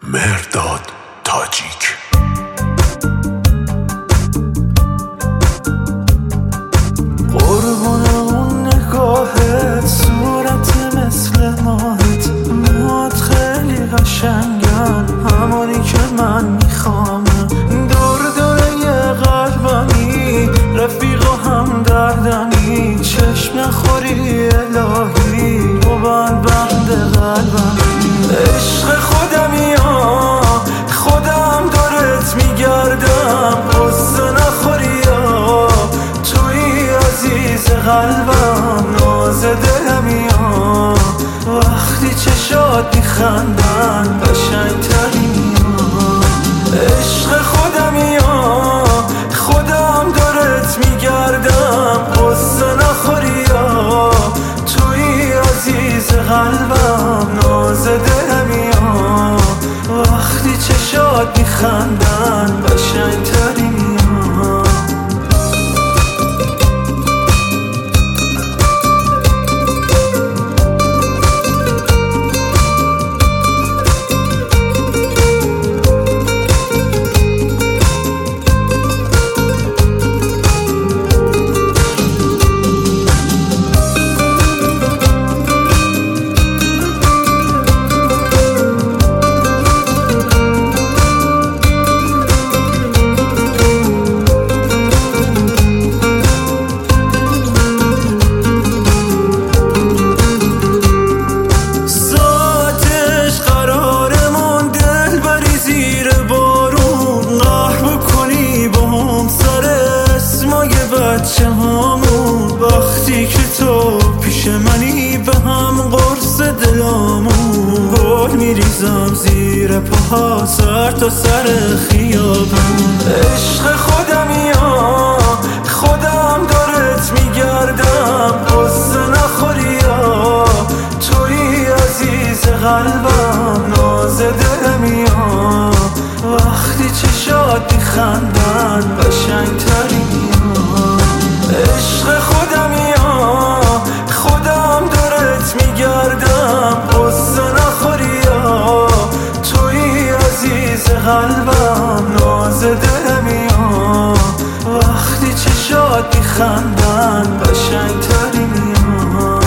مهرداد تاجیک. قربون اون نگاهت، صورت مثل ماهت، موهات خیلی قشنگن، همونی که من میخوام. دور دوره قلبمی، رفیق و هم دردنی، چشم نخوری الهی و بند قلبمی. عشق خودمی ها، خودم دورت میگردم، قصه نخوری ها، توی عزیز قلبم، ناز دلمی ها. وقتی چشات میخندن قشنگترینی ها. عشق خودمی ها، خودم دورت میگردم، قصه نخوری ها، توی عزیز قلبم، ناز دلمی ها. وقتی چشات میخندن قشنگترینی ها. وقتی که تو پیش منی، به هم قرص دلامون، گل میریزم زیر پاها، سر تا سر خیابون. عشق خودمی ها، خودم دورت میگردم، قصه نخوری ها، توی عزیز قلبم، ناز دلمی ها. وقتی چشات میخندن قشنگترینی ها. عشق خودمی ها، خودم دورت میگردم، قصه نخوری ها، توی عزیز قلبم، ناز دلمی ها. وقتی چشات میخندن قشنگترینی ها.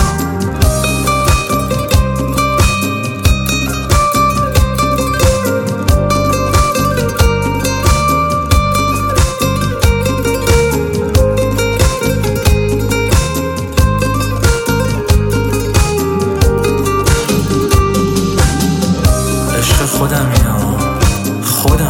خودمی ها، خودم